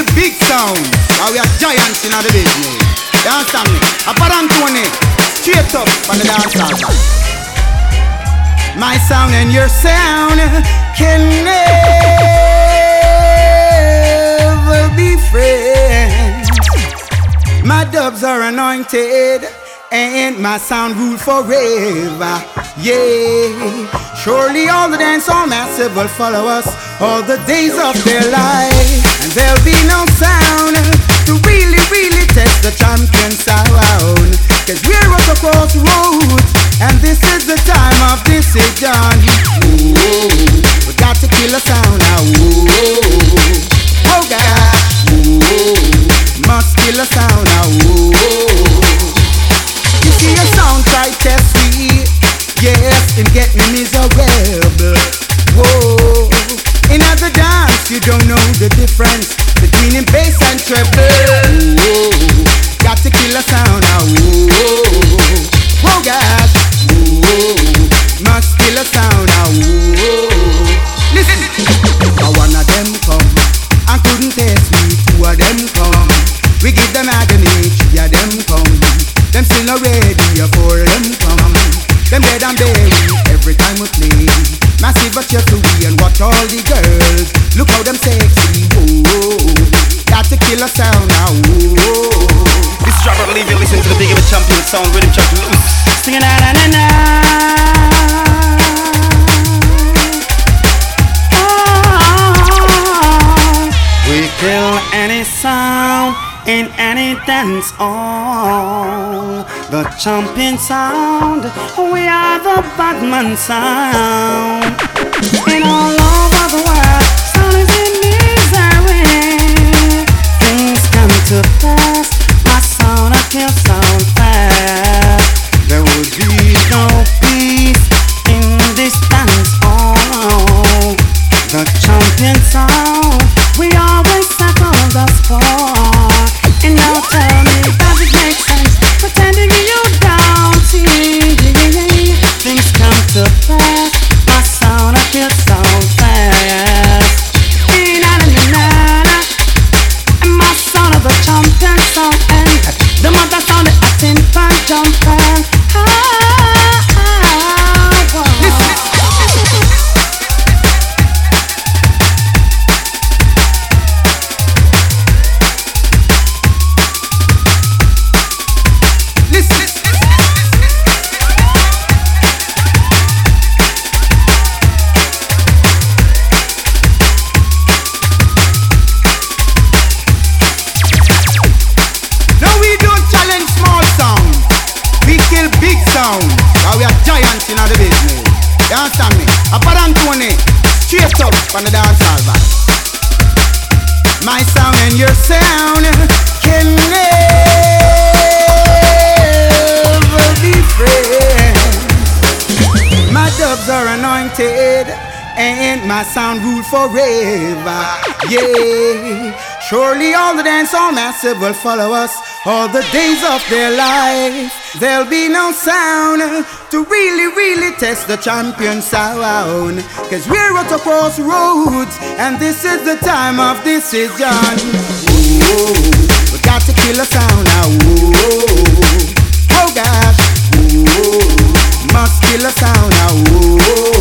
big sound. Now we are giants in the business. You understand me? I put on Tony straight up on the dance hall. My sound and your sound can never be friends. My dubs are anointed and my sound rule forever. Yeah, surely all the dancehall massive will follow us all the days of their life, and there'll be no sound to really, really test the champion sound. Cause we're at the crossroads, and this is the time of decision. Ooh, we got to kill a sound now. Ooh, oh God. Ooh, must kill a sound now. Ooh, you see a sound try test me, yes, and get me miserable. Whoa, in other dance you don't know the difference between in bass and treble. Whoa, got to kill a sound now. Whoa, oh gosh. Whoa, must kill a sound now. Whoa, listen, one of them come and couldn't test me. Two of them come, we give them agony. Three of them come, them still not ready. Four of them come, them dead and buried every time we play. Massive but cheerful we, and watch all the girls, look how them sexy. Whoa, got to kill a sound now. Whoa. This is Drop, I believe you're listening to the big of a champion sound, Rhythm Champion Loose. Singing na na na na. We kill any sound in any dance hall. The champion sound, we are the Batman sound. In all over the world, sound is in misery. Things come to pass, my sound I kill sound fast. There would be no peace in this dance hall. The champion sound, we always settle the score. And now tell me, does it make sense pretending you don't see? Things come to pass, my sound I feel sound fast. Na-na-na-na-na. And my sound of the champion sound, and the mother sound the acting fan jumping. Now we are giants in the business. You understand me? I put on Tony straight up on the dance hall. My sound and your sound can never be friends. My dubs are anointed and my sound rule forever. Yeah, surely all the dancehall massive will follow us all the days of their life. There'll be no sound to really, really test the champion sound. Cause we're at a crossroads, and this is the time of decision. Ooh, we got to kill a sound now. Ooh, oh gosh. Ooh, must kill a sound now. Ooh,